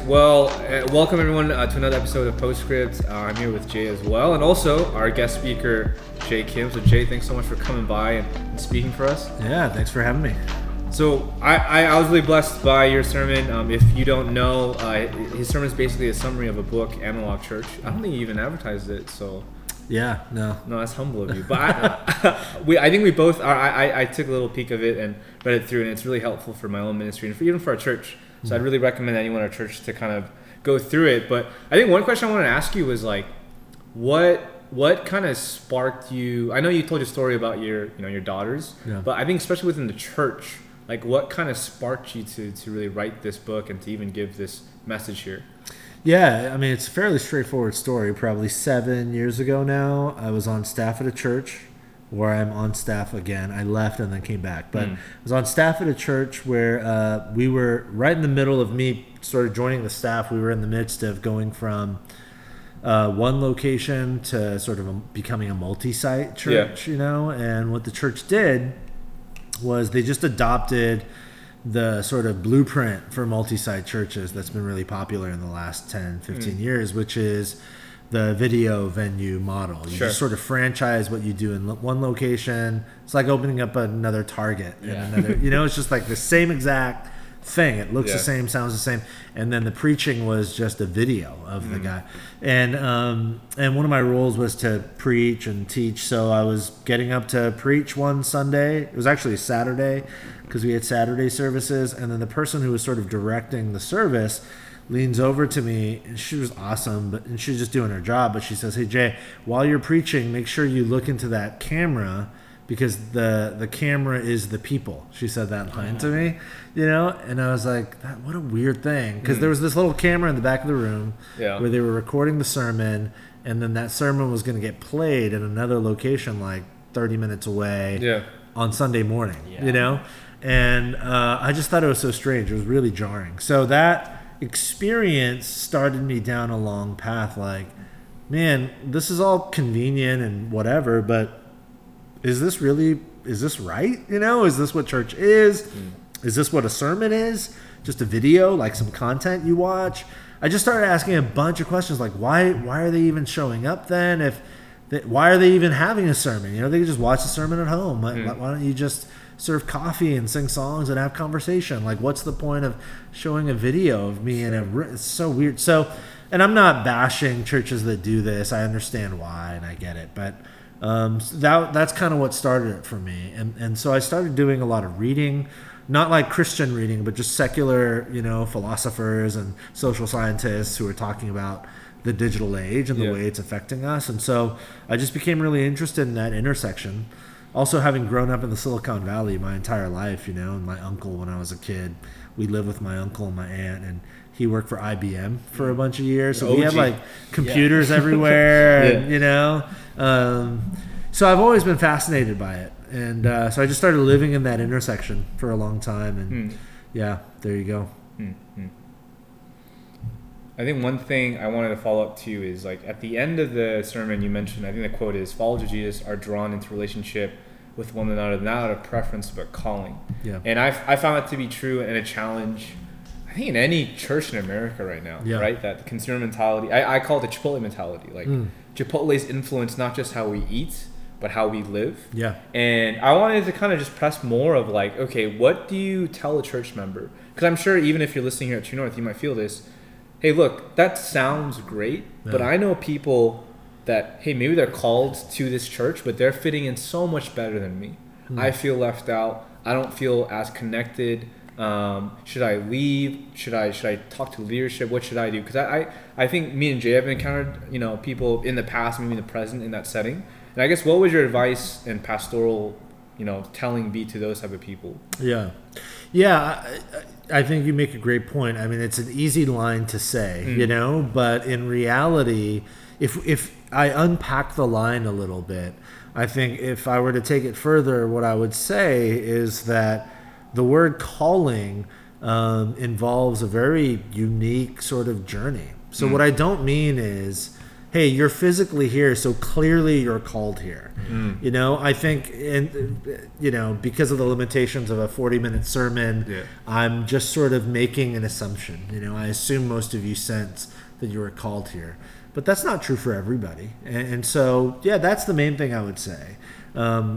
Well, welcome everyone to another episode of Postscript. I'm here with Jay as well, and also our guest speaker, Jay Kim. So Jay, thanks so much for coming by and speaking for us. Yeah, thanks for having me. So I was really blessed by your sermon. If you don't know, his sermon is basically a summary of a book, Analog Church. I don't think you even advertised it, so... Yeah, no, that's humble of you. But I think we both are. I took a little peek of it and read it through, and it's really helpful for my own ministry and even for our church. So I'd really recommend anyone in our church to kind of go through it. But I think one question I wanted to ask you was like, what kind of sparked you? I know you told your story about your daughters, but I think especially within the church, like what kind of sparked you to really write this book and to even give this message here? Yeah, I mean, it's a fairly straightforward story. Probably 7 years ago now, I was on staff at a church where I'm on staff again. I left and then came back. But I was on staff at a church where we were right in the middle of me sort of joining the staff. We were in the midst of going from one location to sort of becoming a multi-site church, And what the church did was they just adopted the sort of blueprint for multi-site churches that's been really popular in the last 10, 15 years, which is the video venue model. You just sort of franchise what you do in one location. It's like opening up another Target in another, it's just like the same exact thing. It looks the same, sounds the same. And then the preaching was just a video of the guy. And one of my roles was to preach and teach. So I was getting up to preach one Sunday. It was actually a Saturday because we had Saturday services. And then the person who was sort of directing the service leans over to me, and she was awesome, and she was just doing her job. But she says, "Hey Jay, while you're preaching, make sure you look into that camera, because the camera is the people." She said that line to me, and I was like, what a weird thing, because there was this little camera in the back of the room where they were recording the sermon, and then that sermon was going to get played in another location like 30 minutes away on Sunday morning, and I just thought it was so strange. It was really jarring. So that experience started me down a long path, like, man, this is all convenient and whatever, but is this right? Is this what church is? Is this what a sermon is? Just a video, like some content you watch? I just started asking a bunch of questions, like why are they even showing up then? Why are they even having a sermon? They could just watch the sermon at home. Why don't you just serve coffee and sing songs and have conversation? Like, what's the point of showing a video of me it's so weird. So, and I'm not bashing churches that do this. I understand why and I get it, but that's kind of what started it for me. And so I started doing a lot of reading, not like Christian reading, but just secular, philosophers and social scientists who are talking about the digital age and the way it's affecting us. And so I just became really interested in that intersection. Also, having grown up in the Silicon Valley my entire life, and my uncle, when I was a kid, we lived with my uncle and my aunt, and he worked for IBM for a bunch of years. So we had like computers everywhere, and, so I've always been fascinated by it. And so I just started living in that intersection for a long time. And there you go. I think one thing I wanted to follow up to is, like, at the end of the sermon you mentioned, I think the quote is, "Followers of Jesus are drawn into relationship with one another, not out of preference but calling." And I found that to be true and a challenge, I think, in any church in America right now, right? That consumer mentality. I call it the Chipotle mentality. Like, Chipotle's influence not just how we eat, but how we live. And I wanted to kind of just press more of like, okay, what do you tell a church member? Because I'm sure even if you're listening here at True North, you might feel this. Hey, look, that sounds great, but I know people that, hey, maybe they're called to this church, but they're fitting in so much better than me. I feel left out. I don't feel as connected. Should I leave? Should I talk to leadership? What should I do? Because I think me and Jay have encountered, people in the past, maybe in the present, in that setting. And I guess what was your advice and pastoral, telling be to those type of people? I think you make a great point. I mean, it's an easy line to say, but in reality, if I unpack the line a little bit, I think if I were to take it further, what I would say is that the word calling involves a very unique sort of journey. So what I don't mean is, hey, you're physically here, so clearly you're called here. You know, I think, because of the limitations of a 40-minute sermon, I'm just sort of making an assumption. You know, I assume most of you sense that you were called here. But that's not true for everybody. And so, that's the main thing I would say. Go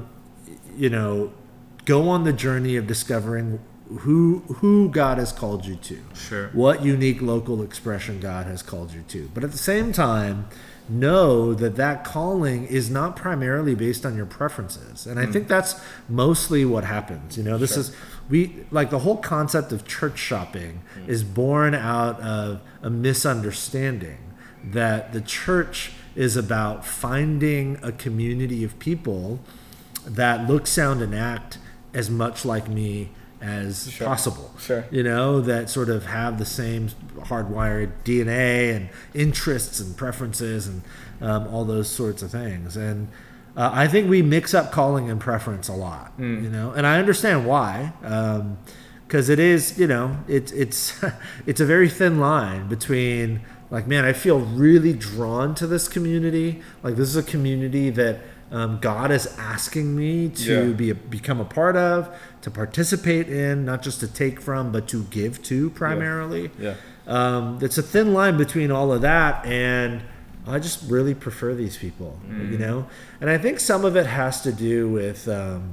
on the journey of discovering who God has called you to. Sure. What unique local expression God has called you to. But at the same time, know that calling is not primarily based on your preferences. And I think that's mostly what happens. You know, this is the whole concept of church shopping is born out of a misunderstanding that the church is about finding a community of people that look, sound, and act as much like me as possible. Sure. You know, that sort of have the same hardwired DNA and interests and preferences and all those sorts of things. And I think we mix up calling and preference a lot, you know, and I understand why, because it is, it's it's a very thin line between like, man, I feel really drawn to this community. Like, this is a community that God is asking me to become a part of, to participate in, not just to take from, but to give to primarily. It's a thin line between all of that, and I just really prefer these people, you know? And I think some of it has to do with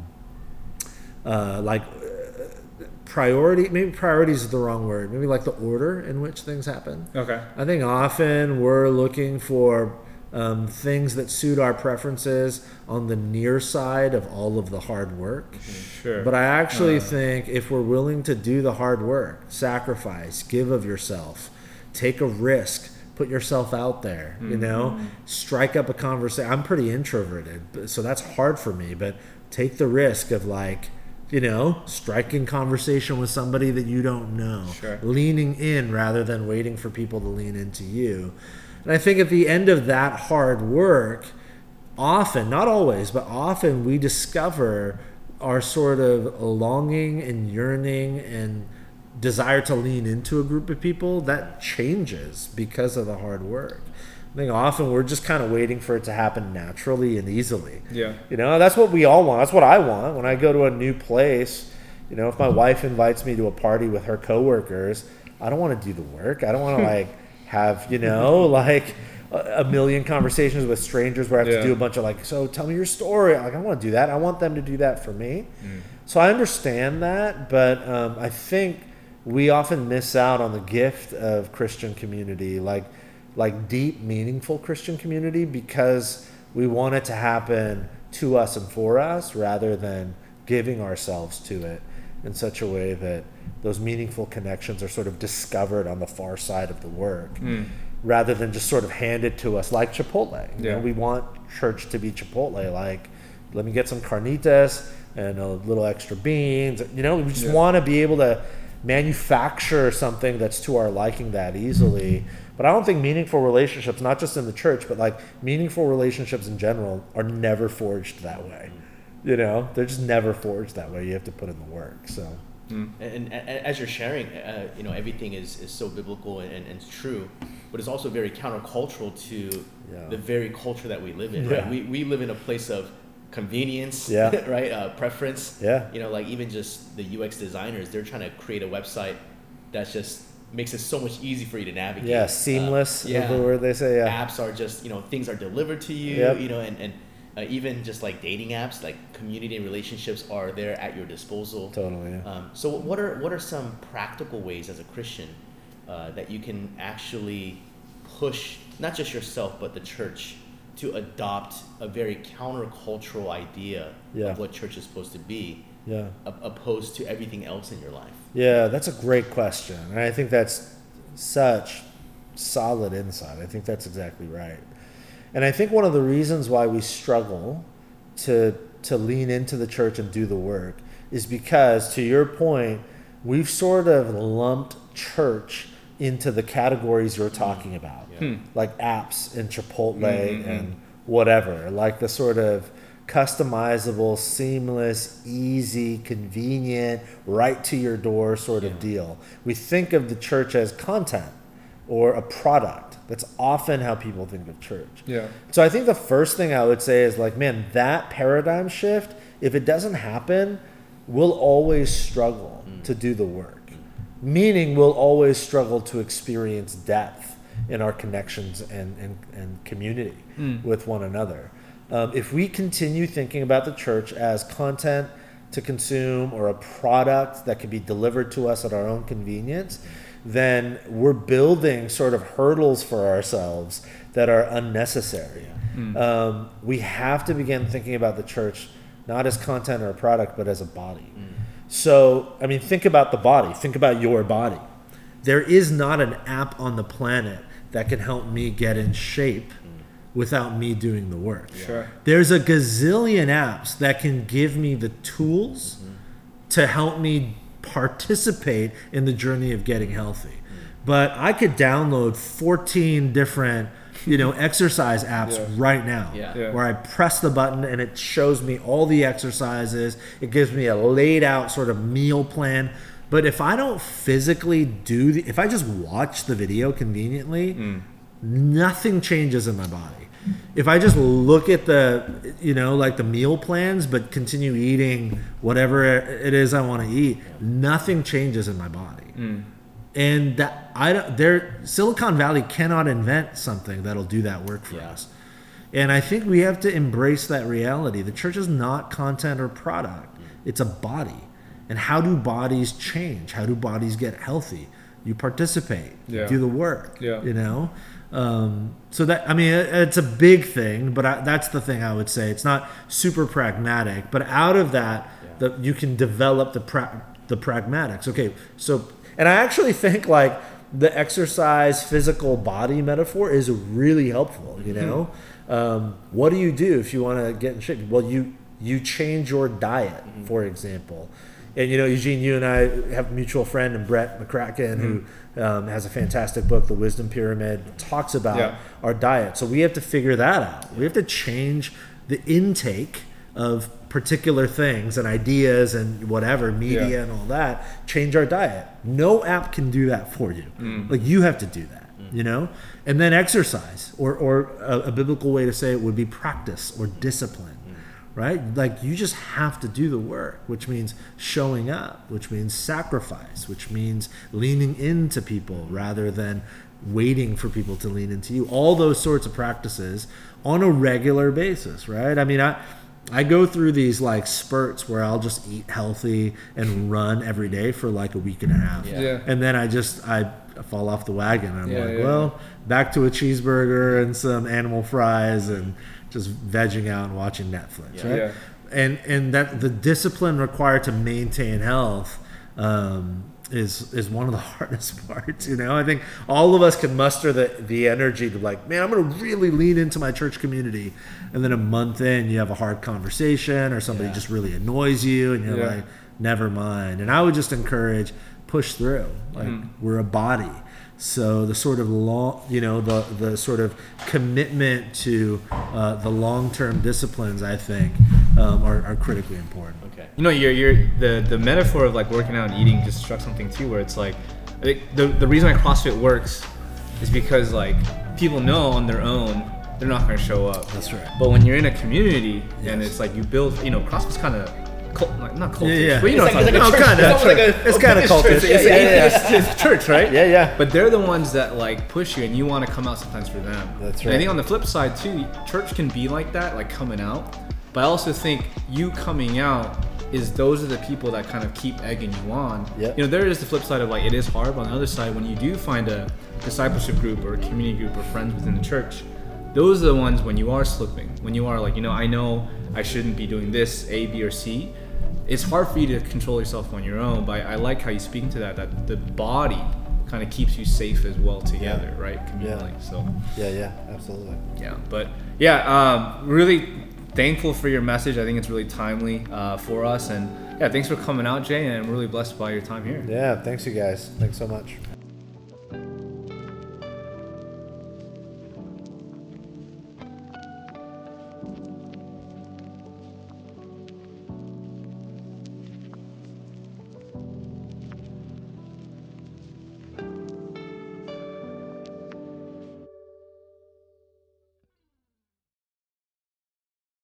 priority. Maybe priority is the wrong word. Maybe like the order in which things happen. Okay. I think often we're looking for things that suit our preferences on the near side of all of the hard work. Sure. But I actually think if we're willing to do the hard work, sacrifice, give of yourself, take a risk, put yourself out there, you know, strike up a conversation. I'm pretty introverted, so that's hard for me, but take the risk of striking conversation with somebody that you don't know, leaning in rather than waiting for people to lean into you. And I think at the end of that hard work, often, not always, but often we discover our sort of longing and yearning and desire to lean into a group of people that changes because of the hard work. I think often we're just kind of waiting for it to happen naturally and easily. Yeah. You know, that's what we all want. That's what I want. When I go to a new place, you know, if my wife invites me to a party with her coworkers, I don't want to do the work. I don't want to have, a million conversations with strangers where I have to do a bunch of so tell me your story. I don't want to do that. I want them to do that for me. So I understand that, but I think we often miss out on the gift of Christian community, like deep, meaningful Christian community, because we want it to happen to us and for us rather than giving ourselves to it in such a way that those meaningful connections are sort of discovered on the far side of the work rather than just sort of handed to us like Chipotle. You know, we want church to be Chipotle, like, let me get some carnitas and a little extra beans. You know, we just want to be able to manufacture something that's to our liking that easily. But I don't think meaningful relationships, not just in the church, but meaningful relationships in general, are never forged that way. You know, they're just never forged that way. You have to put in the work. So, and as you're sharing, everything is so biblical and true, but it's also very countercultural to the very culture that we live in. Right? We live in a place of convenience, right? Preference. You know, even just the UX designers, they're trying to create a website that's just makes it so much easy for you to navigate. Seamless. Is the word they say. Apps are just, things are delivered to you. And even just dating apps, community and relationships are there at your disposal. Totally. So what are some practical ways as a Christian that you can actually push not just yourself but the church to adopt a very countercultural idea of what church is supposed to be, opposed to everything else in your life? Yeah, that's a great question. And I think that's such solid insight. I think that's exactly right. And I think one of the reasons why we struggle to lean into the church and do the work is because, to your point, we've sort of lumped church into the categories you're talking about, like apps and Chipotle and whatever, like the sort of customizable, seamless, easy, convenient, right to your door sort of deal. We think of the church as content, or a product. That's often how people think of church. Yeah. So I think the first thing I would say is like, man, that paradigm shift, if it doesn't happen, we'll always struggle to do the work. Meaning we'll always struggle to experience depth in our connections and community with one another. If we continue thinking about the church as content to consume or a product that can be delivered to us at our own convenience, then we're building sort of hurdles for ourselves that are unnecessary. We have to begin thinking about the church not as content or a product, but as a body. So, I mean, think about the body. Think about your body. There is not an app on the planet that can help me get in shape without me doing the work. Sure. There's a gazillion apps that can give me the tools to help me participate in the journey of getting healthy. But I could download 14 different exercise apps right now where I press the button and it shows me all the exercises. It gives me a laid out sort of meal plan. But if I don't physically if I just watch the video conveniently, nothing changes in my body. If I just look at the, like the meal plans, but continue eating whatever it is I want to eat, nothing changes in my body. And Silicon Valley cannot invent something that'll do that work for us. And I think we have to embrace that reality. The church is not content or product. It's a body. And how do bodies change? How do bodies get healthy? You participate. You do the work. So that, I mean, it's a big thing, but that's the thing I would say. It's not super pragmatic, but out of that, you can develop the pragmatics. Okay, so... And I actually think like the exercise physical body metaphor is really helpful, What do you do if you want to get in shape? Well, you change your diet, for example. And, Eugene, you and I have a mutual friend, and Brett McCracken, who has a fantastic book, The Wisdom Pyramid, talks about our diet. So we have to figure that out. We have to change the intake of particular things and ideas and whatever, media and all that, change our diet. No app can do that for you. Like, you have to do that, And then exercise, or a biblical way to say it would be practice or discipline, right? Like, you just have to do the work, which means showing up, which means sacrifice, which means leaning into people rather than waiting for people to lean into you. All those sorts of practices on a regular basis, right? I mean, I go through these like spurts where I'll just eat healthy and run every day for like a week and a half. And then I fall off the wagon. I'm back to a cheeseburger and some animal fries and just vegging out and watching Netflix, right? And that the discipline required to maintain health is one of the hardest parts, I think all of us can muster the energy to like, man, I'm going to really lean into my church community. And then a month in, you have a hard conversation or somebody just really annoys you and you're like, never mind. And I would just encourage, push through. Like, we're a body. So the sort of the sort of commitment to the long-term disciplines, I think, are critically important. Okay. The metaphor of like working out and eating just struck something too, where it's like, I think the reason why CrossFit works is because like people know on their own they're not going to show up. That's right. But when you're in a community and it's like you build, CrossFit's kind of not cultish, but it's kind of cultish. It's a church, right? Yeah. But they're the ones that like push you, and you want to come out sometimes for them. That's right. And I think on the flip side too, church can be like that, like coming out. But I also think you coming out those are the people that kind of keep egging you on. Yep. There is the flip side of like it is hard, but on the other side, when you do find a discipleship group or a community group or friends within the church, those are the ones when you are slipping, when you are like, I know I shouldn't be doing this, A, B, or C. It's hard for you to control yourself on your own, but I like how you speak to that the body kind of keeps you safe as well together, right? Communally. So Absolutely. But really thankful for your message. I think it's really timely for us, and thanks for coming out, Jay, and I'm really blessed by your time here. Thanks you guys. Thanks so much.